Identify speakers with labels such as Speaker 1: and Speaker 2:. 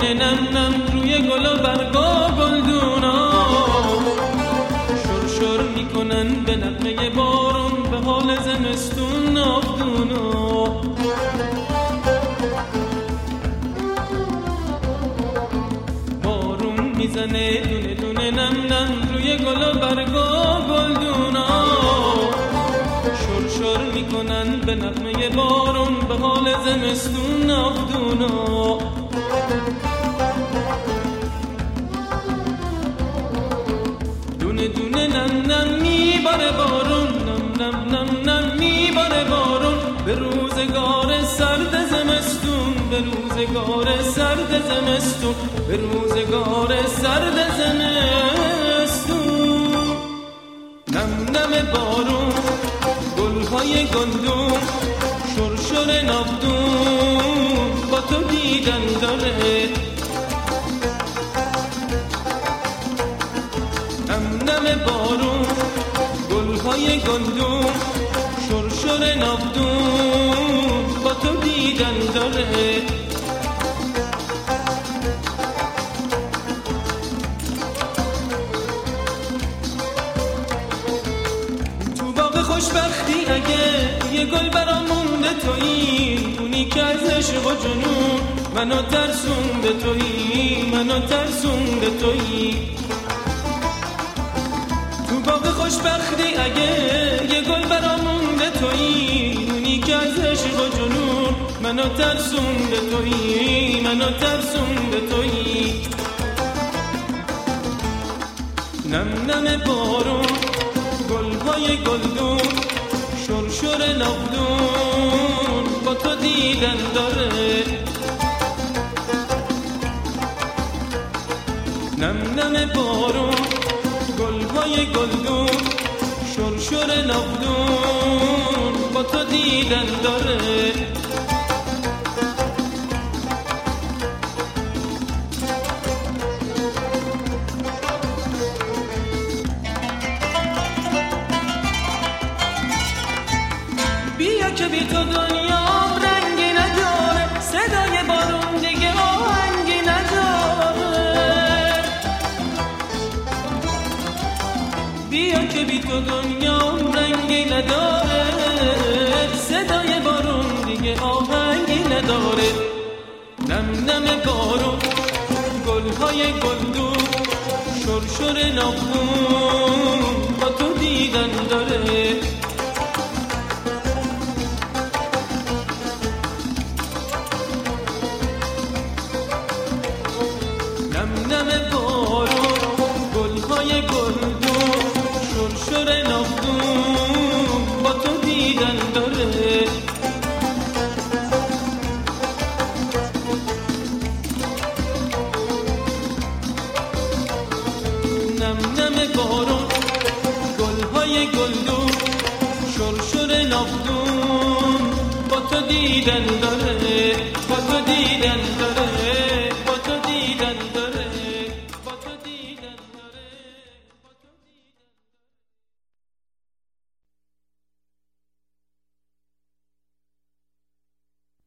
Speaker 1: دونه نم نم روی گل و برگا گلدونا شر میکنن به نغمه بارون به حال زمستون نافدونا بارون میزنه دونه دونه نم نم روی گل و برگا گلدونا شر میکنن به نغمه بارون به حال زمستون نافدونا دونه دونه نم نم میباره بارون نم نم نم نم میباره بارون به روزگار سرد زمستون به روزگار سرد زمستون به روزگار سرد زمستون نم نم بارون گلهای گندم شرشر نافدون با تو دیدن داره نم نم بارون گلهای گندم شرشر نافدون با تو دیدن داره تو باغ خوشبختی اگه یه گل برام مونده تویی اونی که از عشق و جنون منو ترسون به تویی منو ترسون به تویی تو باغ خوشبختی اگه یه گل برام مونده تویی اونی که از عشق و جنون منو ترسون به تویی منو ترسون به تویی نم نم بارون گلهای گلدون شرشر نافدون با تو دیدن داره نم نم بارون گلهای گلدون شرشر نافدون با تو دیدن داره بیا که بی تو دنیا رنگی نداره صدای بارون دیگه آهنگی نداره بیا که بی تو دنیا رنگی نداره صدای بارون دیگه آهنگی نداره نم نم بارون گلهای گلدون شرشر نافدون با تو دیدن داره نم نم بارون گلهای گلدون شرشر نافدون با تو دیدن داره نم نم بارون گلهای گلدون شرشر نافدون با تو دیدن داره با تو دیدن داره